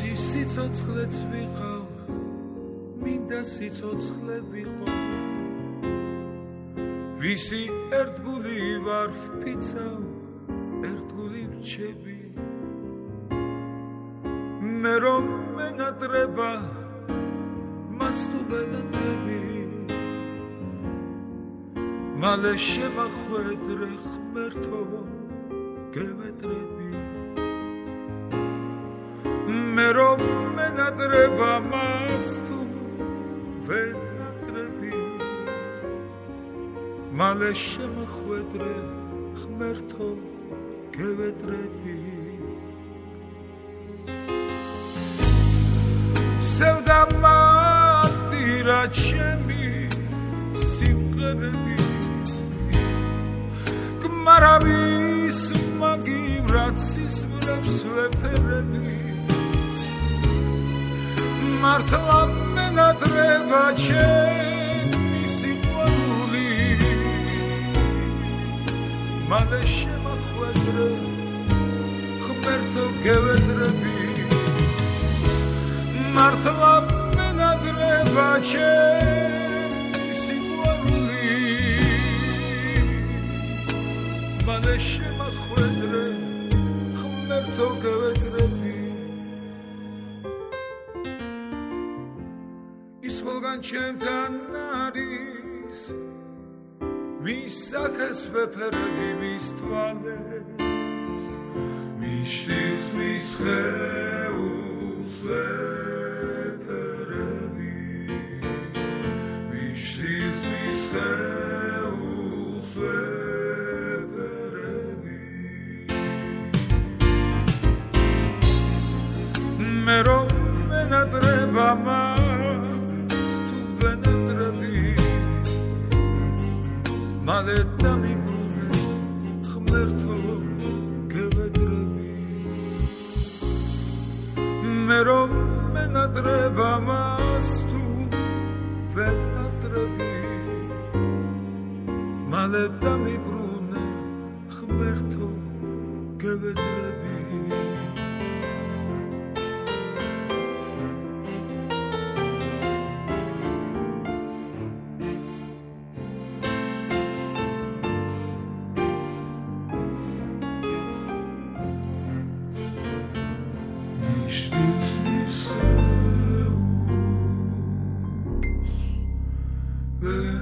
ვისი სიცოცხლეც ვიყავ მინდა სიცოცხლე ვიყო ვისი ერთგული ვარ ვფიცავ ერთგული ვჩები მე რომ მენატრება მას თუ ვენატრები მალე შემახვედრე ღმერთო გევედრები მე რომ მენატრება მას თუ ვენატრები მალე შემახვედრე ღმერთო გევედრები სევდა მარტირა ჩემი სიმღერები გმარავის მაგივრად სისმრებს ვეფერები მართლა მენატრება ჩემი სიყვარული მალე შემახვედრე ღმერთო გევედრები მართლა მენატრება ჩემი სიყვარული მალე შემახვედრე ღმერთო გევედრები ის ხოლგან ჩემთან არის მის სახეს ვეფერები მის თვალებს მიშლის მის ხეულს ვეფერები მიშლის მის ხეულს ვეფერები მე რომ მენატრება მას თუ ვენატრები მალე დამიბრუნე ღმერთო გევედრები მე რომ მენატრება მას თუ ვენატრები მალე დამიბრუნე ღმერთო გევედრები Ishtis